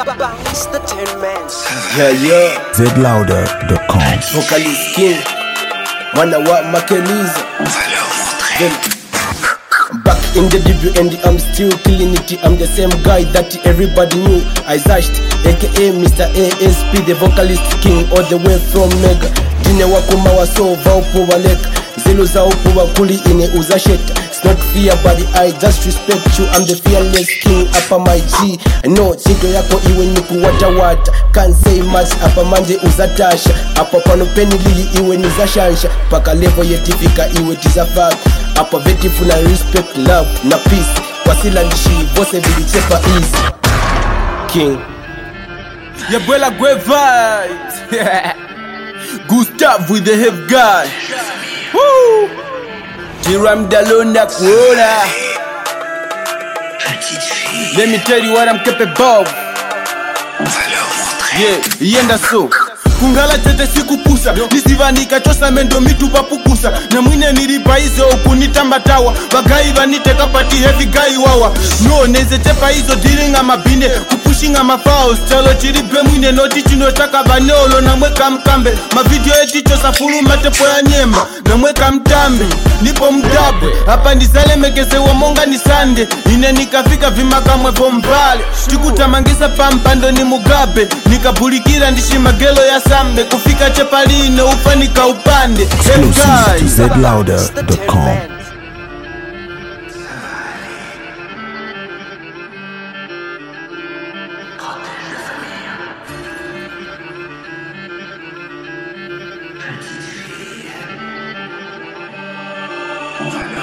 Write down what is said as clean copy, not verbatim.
zlouder.com. Vocalist King, mwana wa Makeliza. Back in the debut I'm still killing it. I'm the same guy that everybody knew. I zashed, aka Mr. ASP, the vocalist king, all the way from Mega. Dine wakuma wasova upo waleka, zelo za upo wakuli ine uzasheta. It's not fear but I just respect you. I'm the fearless king, upper my G. No, chido yako iwe niku wata. Can't say much, upper manje uzatasha. Upper pano peni lili iwe nizashansha. Paka level yetifika iwe tizafaka. Upper veti funa respect, love na peace. Wasila nishi, vose vilichepa easy. King Yabuela Gwe vibes. Gustav with the hip guy. Woo! Jiram Dalona Kuona. Let me tell you what I'm capable. Yeah, yenda so. Kungala tete sikupusa, nisivanika chosa mendo mitu papukusa. Na mwine nilipa hizo ukunitambatawa, bagai vanite kapati heavy guy wawa. No, neze tepa hizo dealing amabine, kupushing amafao. Stelo chiripe mwine noti chinotaka banolo na mweka mkambe. Mavideo eti chosa fulu matepo ya nyemba, na mweka mtambe. Nipo mdabwe, hapa ndizale mekese wa monga ni sande. Ine nikafika vimaka mwepo mbale. Tikutamangisa pampando ni Mugabe, nikabulikira ndishi magelo ya sambe. Kufika chepalino ufanika upande. Exclusive to zlouder.com. On va